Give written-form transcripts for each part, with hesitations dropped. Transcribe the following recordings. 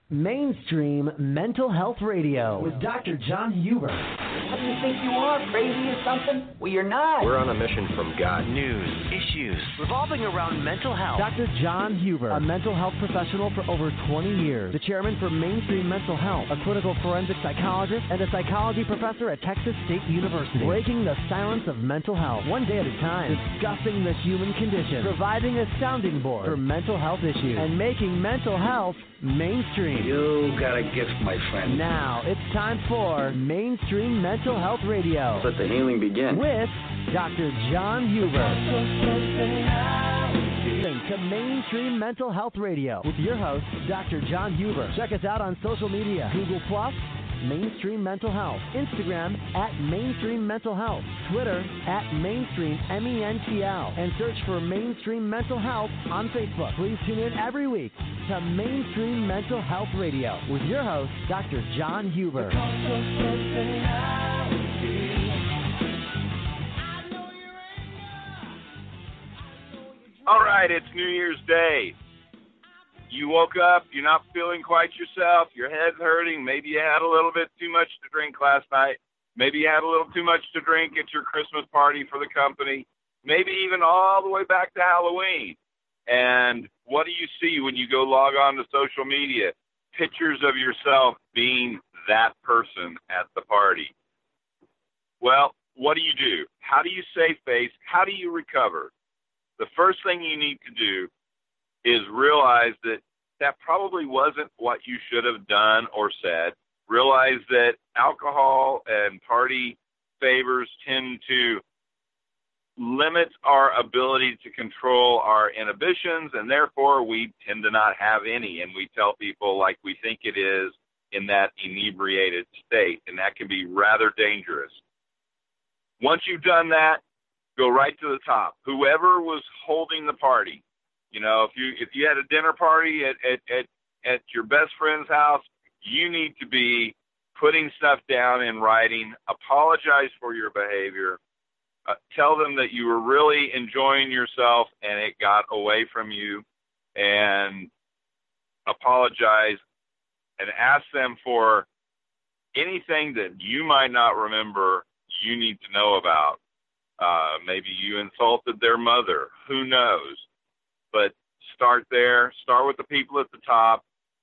Mainstream Mental Health Radio with Dr. John Huber. What do you think you are, crazy or something? Well, you're not. We're on a mission from God. News, issues, revolving around mental health. Dr. John Huber, a mental health professional for over 20 years, the chairman for Mainstream Mental Health, a clinical forensic psychologist, and a psychology professor at Texas State University. Breaking the silence of mental health, one day at a time, discussing the human condition, providing a sounding board for mental health issues, and making mental health mainstream. You got a gift, my friend. Now it's time for Mainstream Mental Health Radio. Let the healing begin. With Dr. John Huber. Listen to Mainstream Mental Health Radio with your host, Dr. John Huber. Check us out on social media, Google+, Mainstream Mental Health, Instagram at Mainstream Mental Health, Twitter at Mainstream MENTL, and search for Mainstream Mental Health on Facebook. Please tune in every week to Mainstream Mental Health Radio with your host, Dr. John Huber. All right, it's New Year's Day. You woke up, you're not feeling quite yourself, your head's hurting, maybe you had a little bit too much to drink last night, maybe you had a little too much to drink at your Christmas party for the company, maybe even all the way back to Halloween. And what do you see when you go log on to social media? Pictures of yourself being that person at the party. Well, what do you do? How do you save face? How do you recover? The first thing you need to do is realize that that probably wasn't what you should have done or said. Realize that alcohol and party favors tend to limit our ability to control our inhibitions, and therefore we tend to not have any, and we tell people like we think it is in that inebriated state, and that can be rather dangerous. Once you've done that, go right to the top. Whoever was holding the party, you know, if you had a dinner party at your best friend's house, you need to be putting stuff down in writing, apologize for your behavior, tell them that you were really enjoying yourself and it got away from you, and apologize and ask them for anything that you might not remember you need to know about. Maybe you insulted their mother. Who knows? But start there. Start with the people at the top.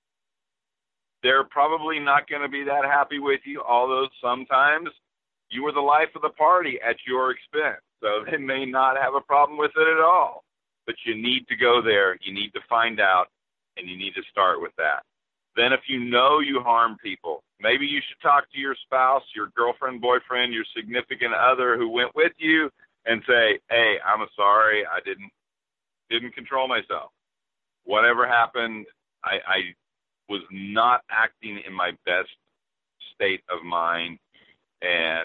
They're probably not going to be that happy with you, although sometimes you were the life of the party at your expense. So they may not have a problem with it at all. But you need to go there. You need to find out, and you need to start with that. Then if you know you harm people, maybe you should talk to your spouse, your girlfriend, boyfriend, your significant other who went with you and say, hey, I'm sorry, I didn't control myself. Whatever happened, I was not acting in my best state of mind, and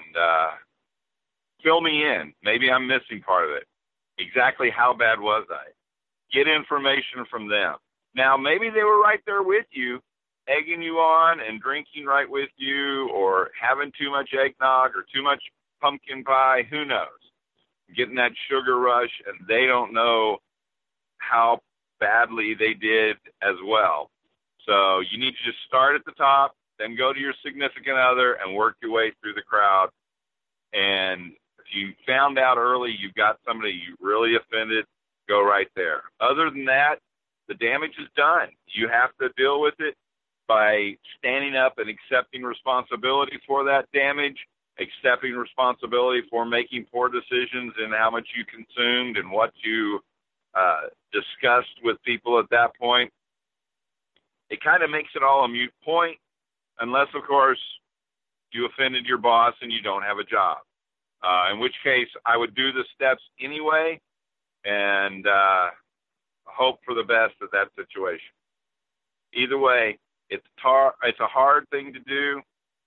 fill me in. Maybe I'm missing part of it. Exactly how bad was I? Get information from them. Now, maybe they were right there with you, egging you on and drinking right with you, or having too much eggnog or too much pumpkin pie, who knows? Getting that sugar rush, and they don't know how badly they did as well. So you need to just start at the top, then go to your significant other and work your way through the crowd. And if you found out early you've got somebody you really offended, go right there. Other than that, the damage is done. You have to deal with it by standing up and accepting responsibility for that damage, accepting responsibility for making poor decisions in how much you consumed and what you discussed with people at that point. It kind of makes it all a moot point, unless, of course, you offended your boss and you don't have a job, in which case I would do the steps anyway and hope for the best at that situation. Either way, it's a hard thing to do.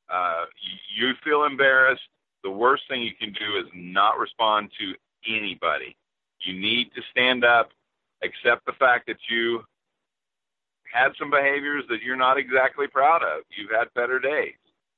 You feel embarrassed. The worst thing you can do is not respond to anybody. You need to stand up, accept the fact that you had some behaviors that you're not exactly proud of. You've had better days.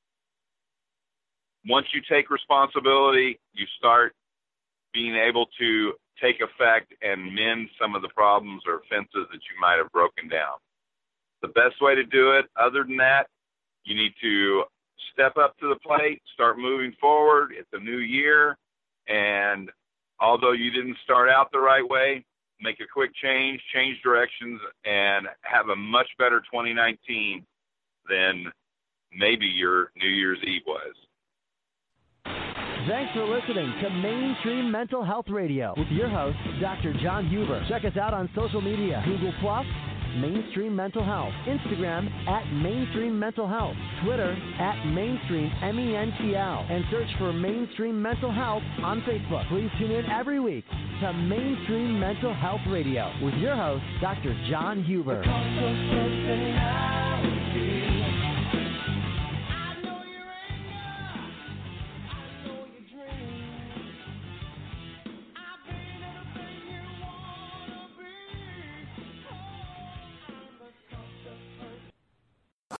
Once you take responsibility, you start being able to take effect and mend some of the problems or fences that you might have broken down. the best way to do it. Other than that, you need to step up to the plate, start moving forward. It's a new year, and although you didn't start out the right way, make a quick change directions, and have a much better 2019 than maybe your New Year's Eve was. Thanks for listening to Mainstream Mental Health Radio with your host, Dr. John Huber. Check us out on social media, Google+, Mainstream Mental Health, Instagram @Mainstream Mental Health, Twitter @Mainstream MENTL, and search for Mainstream Mental Health on Facebook. Please tune in every week to Mainstream Mental Health Radio with your host, Dr. John Huber.